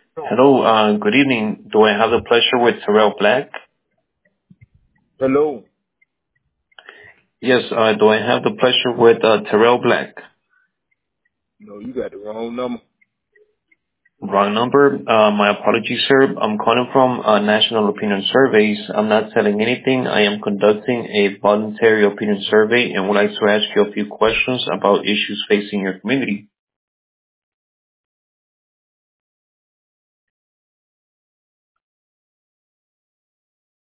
Hello, good evening. Do I have the pleasure with Terrell Black? Hello. Yes, do I have the pleasure with Terrell Black? No, you got the wrong number. Wrong number. My apologies, sir. I'm calling from National Opinion Surveys. I'm not selling anything. I am conducting a voluntary opinion survey and would like to ask you a few questions about issues facing your community.